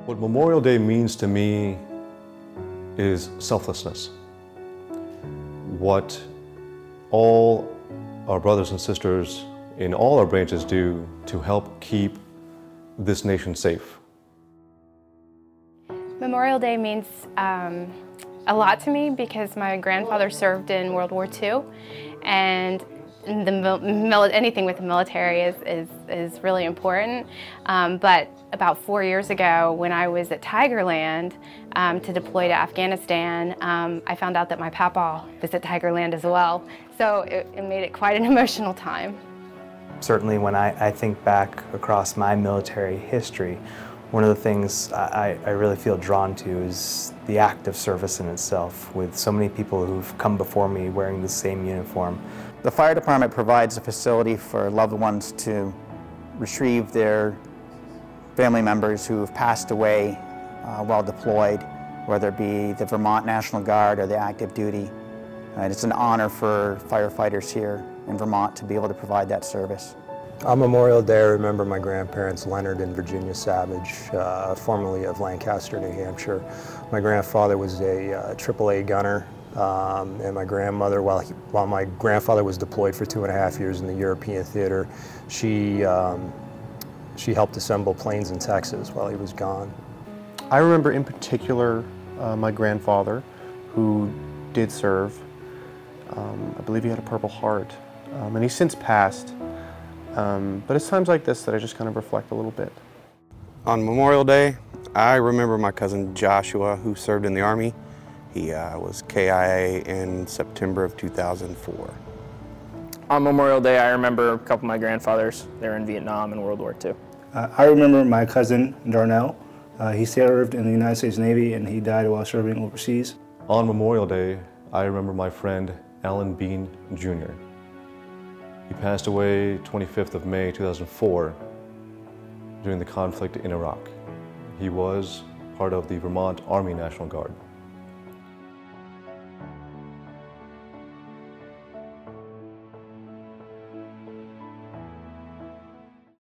What Memorial Day means to me is selflessness. What all our brothers and sisters in all our branches do to help keep this nation safe. Memorial Day means a lot to me because my grandfather served in World War II, and anything with the military is really important. But about 4 years ago, when I was at Tigerland to deploy to Afghanistan, I found out that my papa was at Tigerland as well. So it made it quite an emotional time. Certainly when I think back across my military history, one of the things I really feel drawn to is the act of service in itself, with so many people who've come before me wearing the same uniform. The fire department provides a facility for loved ones to retrieve their family members who have passed away while deployed, whether it be the Vermont National Guard or the active duty. And it's an honor for firefighters here in Vermont to be able to provide that service. On Memorial Day, I remember my grandparents, Leonard and Virginia Savage, formerly of Lancaster, New Hampshire. My grandfather was a AAA gunner, and my grandmother, while my grandfather was deployed for 2.5 years in the European theater, she helped assemble planes in Texas while he was gone. I remember in particular my grandfather, who did serve. I believe he had a Purple Heart, and he's since passed. But it's times like this that I just kind of reflect a little bit. On Memorial Day, I remember my cousin Joshua, who served in the Army. He was KIA in September of 2004. On Memorial Day, I remember a couple of my grandfathers. They were in Vietnam in World War II. I remember my cousin Darnell. He served in the United States Navy and he died while serving overseas. On Memorial Day, I remember my friend Alan Bean Jr. He passed away 25th of May 2004 during the conflict in Iraq. He was part of the Vermont Army National Guard.